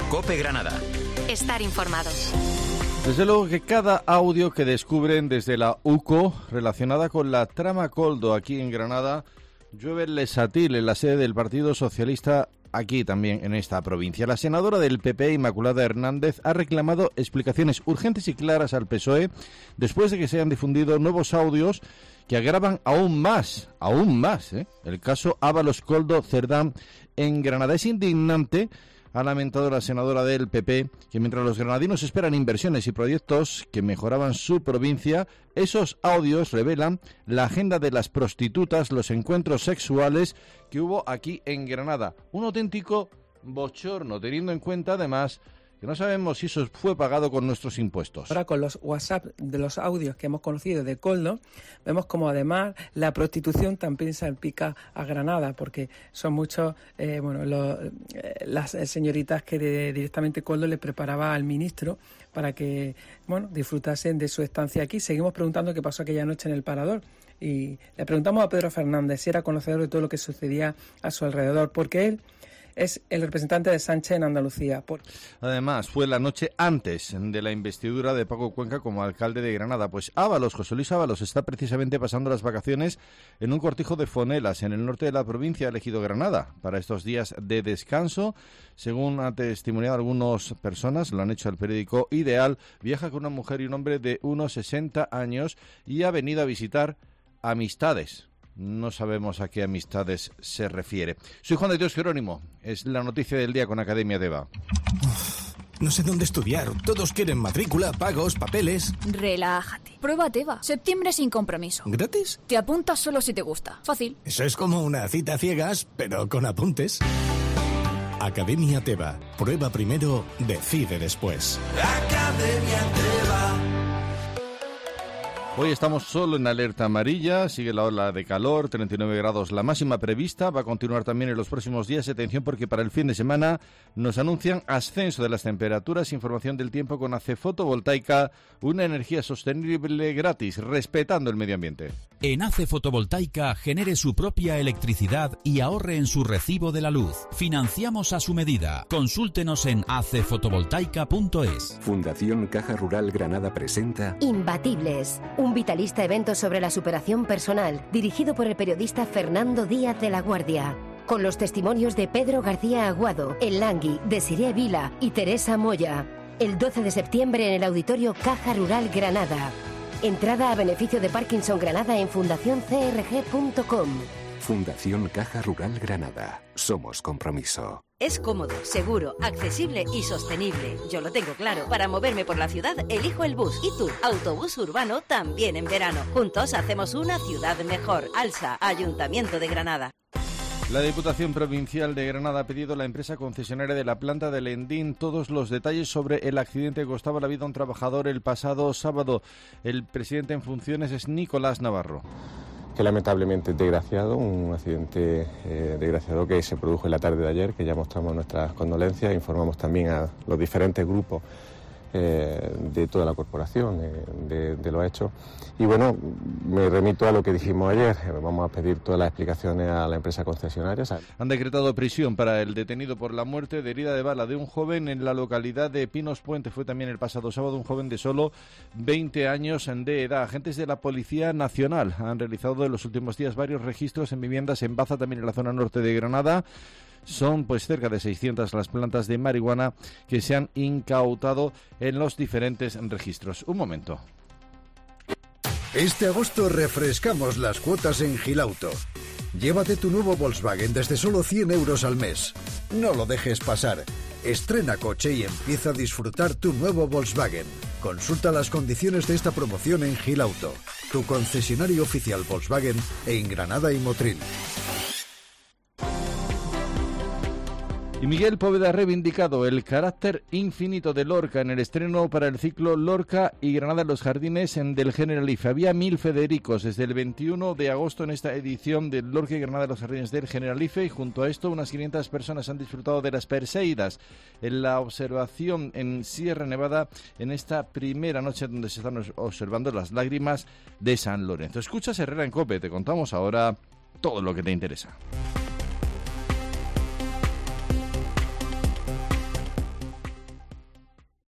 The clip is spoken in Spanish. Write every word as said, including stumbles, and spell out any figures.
COPE Granada. Estar informado. Desde luego que cada audio que descubren desde la U C O relacionada con la trama Koldo aquí en Granada, llueve el lesatil en la sede del Partido Socialista aquí también en esta provincia. La senadora del P P, Inmaculada Hernández, ha reclamado explicaciones urgentes y claras al P S O E después de que se hayan difundido nuevos audios que agravan aún más, aún más, ¿eh? el caso Ábalos Koldo Cerdán en Granada. Es indignante, ha lamentado la senadora del P P, que mientras los granadinos esperan inversiones y proyectos que mejoraban su provincia, esos audios revelan la agenda de las prostitutas, los encuentros sexuales que hubo aquí en Granada. Un auténtico bochorno, teniendo en cuenta además que no sabemos si eso fue pagado con nuestros impuestos. Ahora con los WhatsApp de los audios que hemos conocido de Koldo, vemos como además la prostitución también salpica a Granada, porque son muchos, eh, bueno, los, eh, las señoritas que de, directamente Koldo le preparaba al ministro para que, bueno, disfrutasen de su estancia aquí. Seguimos preguntando qué pasó aquella noche en el Parador. Y le preguntamos a Pedro Fernández si era conocedor de todo lo que sucedía a su alrededor, porque él es el representante de Sánchez en Andalucía. Por... Además, fue la noche antes de la investidura de Paco Cuenca como alcalde de Granada. Pues Ábalos, José Luis Ábalos, está precisamente pasando las vacaciones en un cortijo de Fonelas, en el norte de la provincia, ha elegido Granada para estos días de descanso. Según ha testimoniado algunas personas, lo han hecho al periódico Ideal, viaja con una mujer y un hombre de unos sesenta años y ha venido a visitar amistades. No sabemos a qué amistades se refiere. Soy Juan de Dios Jerónimo. Es la noticia del día con Academia Teva. No sé dónde estudiar. Todos quieren matrícula, pagos, papeles. Relájate. Prueba Teva. Septiembre sin compromiso. ¿Gratis? Te apuntas solo si te gusta. Fácil. Eso es como una cita a ciegas, pero con apuntes. Academia Teva. Prueba primero, decide después. Academia Teva. Hoy estamos solo en alerta amarilla, sigue la ola de calor, treinta y nueve grados la máxima prevista, va a continuar también en los próximos días. Atención porque para el fin de semana nos anuncian ascenso de las temperaturas, información del tiempo con A C E Fotovoltaica, una energía sostenible gratis, respetando el medio ambiente. En A C E Fotovoltaica genere su propia electricidad y ahorre en su recibo de la luz. Financiamos a su medida. Consúltenos en a c e fotovoltaica punto es. Fundación Caja Rural Granada presenta Imbatibles, un vitalista evento sobre la superación personal, dirigido por el periodista Fernando Díaz de la Guardia, con los testimonios de Pedro García Aguado, El Langui, Desiree Vila y Teresa Moya. El doce de septiembre en el Auditorio Caja Rural Granada. Entrada a beneficio de Parkinson Granada en fundación c r g punto com. Fundación Caja Rural Granada. Somos compromiso. Es cómodo, seguro, accesible y sostenible. Yo lo tengo claro. Para moverme por la ciudad, elijo el bus. ¿Y tú? Autobús urbano también en verano. Juntos hacemos una ciudad mejor. ALSA, Ayuntamiento de Granada. La Diputación Provincial de Granada ha pedido a la empresa concesionaria de la planta de Lendín todos los detalles sobre el accidente que costaba la vida a un trabajador el pasado sábado. El presidente en funciones es Nicolás Navarro. Que lamentablemente es desgraciado, un accidente eh, desgraciado que se produjo en la tarde de ayer, que ya mostramos nuestras condolencias, informamos también a los diferentes grupos eh, de toda la corporación eh, de, de los hechos. Y bueno, me remito a lo que dijimos ayer, vamos a pedir todas las explicaciones a la empresa concesionaria. Han decretado prisión para el detenido por la muerte de herida de bala de un joven en la localidad de Pinos Puente. Fue también el pasado sábado un joven de solo veinte años de edad. Agentes de la Policía Nacional han realizado en los últimos días varios registros en viviendas en Baza, también en la zona norte de Granada. Son pues cerca de seiscientas las plantas de marihuana que se han incautado en los diferentes registros. Un momento. Este agosto refrescamos las cuotas en Gilauto. Llévate tu nuevo Volkswagen desde solo cien euros al mes. No lo dejes pasar. Estrena coche y empieza a disfrutar tu nuevo Volkswagen. Consulta las condiciones de esta promoción en Gilauto, tu concesionario oficial Volkswagen en Granada y Motril. Y Miguel Poveda ha reivindicado el carácter infinito de Lorca en el estreno para el ciclo Lorca y Granada en los Jardines del Generalife. Había mil Federicos desde el veintiuno de agosto en esta edición del Lorca y Granada en los Jardines del Generalife, y junto a esto unas quinientas personas han disfrutado de las Perseidas en la observación en Sierra Nevada en esta primera noche donde se están observando las lágrimas de San Lorenzo. Escuchas Herrera en COPE, te contamos ahora todo lo que te interesa.